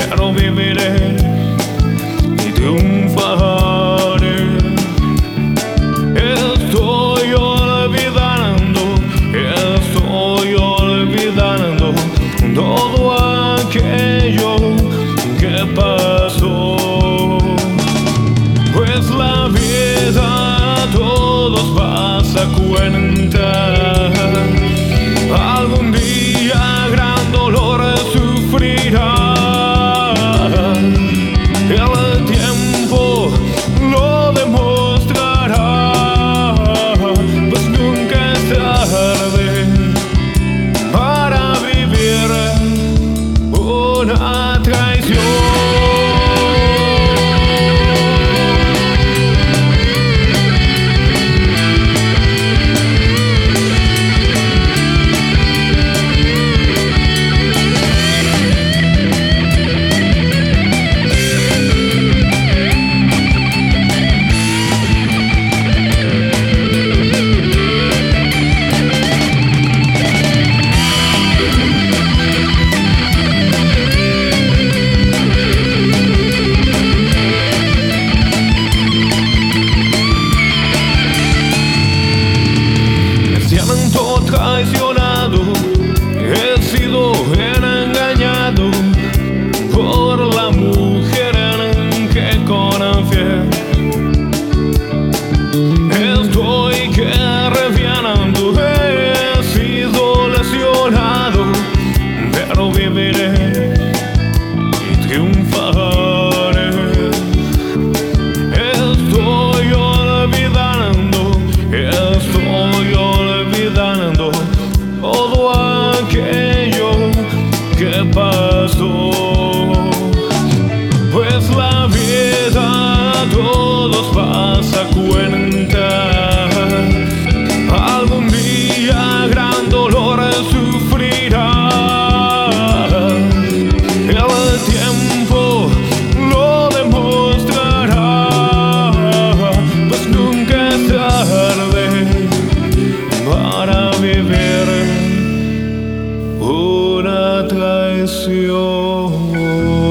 pero viviré y triunfaré. Estoy olvidando todo aquello que pasó. Pues la vida a todos pasa cuenta. Algún día gran dolor sufrirá. El tiempo lo demostrará, pues nunca es tarde para vivir una traición. Traicionado, he sido engañado por la mujer en que confié. Estoy revianando, he sido lesionado, pero viviré y triunfaré. Estoy olvidando todo aquello que pasó. Pues la vida a todos pasa cuenta. Algún día gran dolor sufrirá. El tiempo lo demostrará, pues nunca es tarde para vivir una traición.